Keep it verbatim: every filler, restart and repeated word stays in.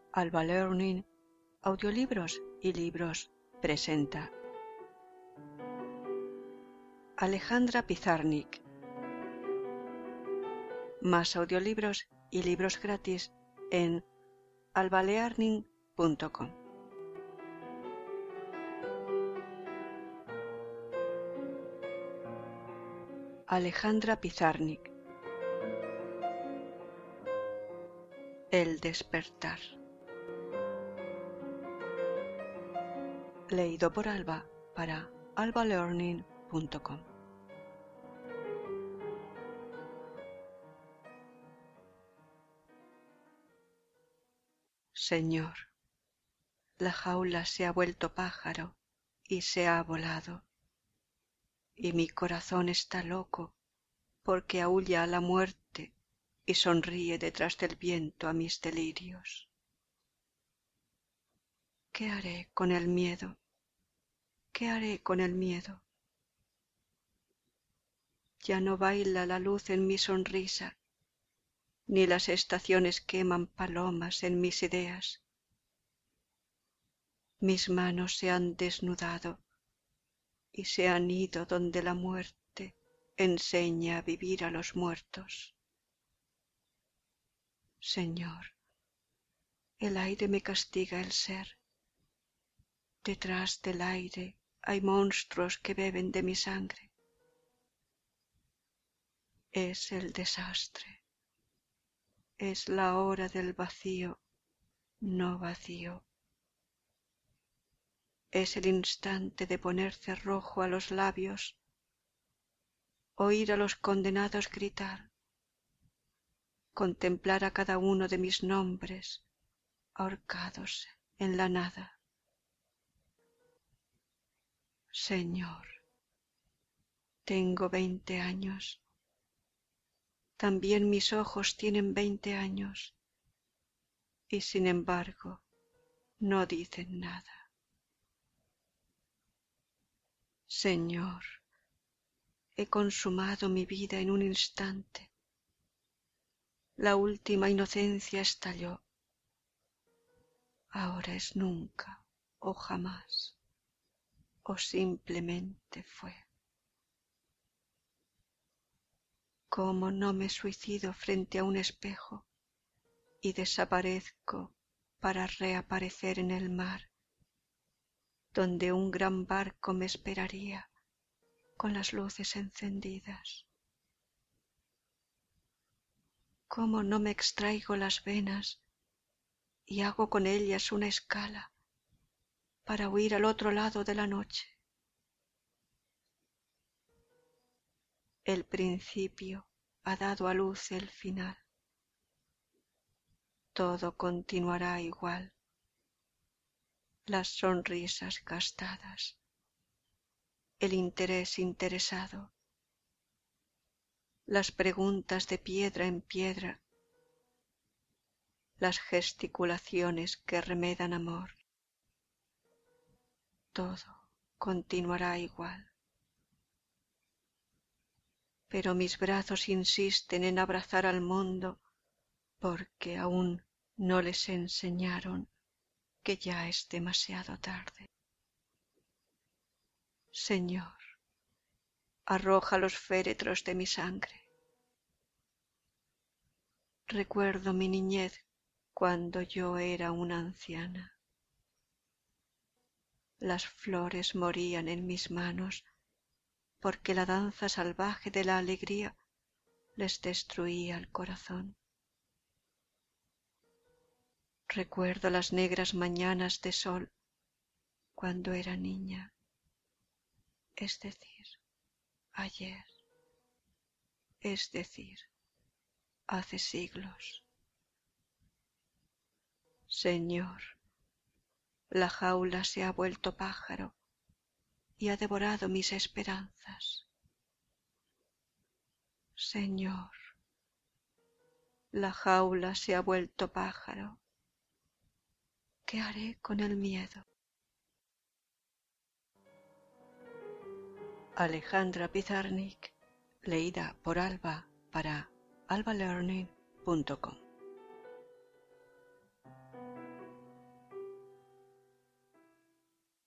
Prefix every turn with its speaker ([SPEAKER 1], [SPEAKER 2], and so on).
[SPEAKER 1] Alba Learning, audiolibros y libros presenta Alejandra Pizarnik. Más audiolibros y libros gratis en alba learning punto com. Alejandra Pizarnik. El despertar. Leído por Alba para alba learning punto com. Señor, la jaula se ha vuelto pájaro y se ha volado, y mi corazón está loco porque aúlla a la muerte y sonríe detrás del viento a mis delirios. ¿Qué haré con el miedo? ¿Qué haré con el miedo? Ya no baila la luz en mi sonrisa, ni las estaciones queman palomas en mis ideas. Mis manos se han desnudado y se han ido donde la muerte enseña a vivir a los muertos. Señor, el aire me castiga el ser. Detrás del aire hay monstruos que beben de mi sangre. Es el desastre. Es la hora del vacío, no vacío. Es el instante de poner cerrojo a los labios, oír a los condenados gritar, contemplar a cada uno de mis nombres ahorcados en la nada. Señor, tengo veinte años. También mis ojos tienen veinte años y sin embargo no dicen nada. Señor, he consumado mi vida en un instante. La última inocencia estalló. Ahora es nunca o jamás, o simplemente fue. ¿Cómo no me suicido frente a un espejo y desaparezco para reaparecer en el mar, donde un gran barco me esperaría con las luces encendidas? ¿Cómo no me extraigo las venas y hago con ellas una escala para huir al otro lado de la noche? El principio ha dado a luz el final. Todo continuará igual. Las sonrisas gastadas, el interés interesado, las preguntas de piedra en piedra, las gesticulaciones que remedan amor. Todo continuará igual. Pero mis brazos insisten en abrazar al mundo porque aún no les enseñaron que ya es demasiado tarde. Señor, arroja los féretros de mi sangre. Recuerdo mi niñez cuando yo era una anciana. Las flores morían en mis manos porque la danza salvaje de la alegría les destruía el corazón. Recuerdo las negras mañanas de sol cuando era niña, es decir, ayer, es decir, hace siglos. Señor, la jaula se ha vuelto pájaro y ha devorado mis esperanzas. Señor, la jaula se ha vuelto pájaro. ¿Qué haré con el miedo? Alejandra Pizarnik, leída por Alba para alba learning punto com.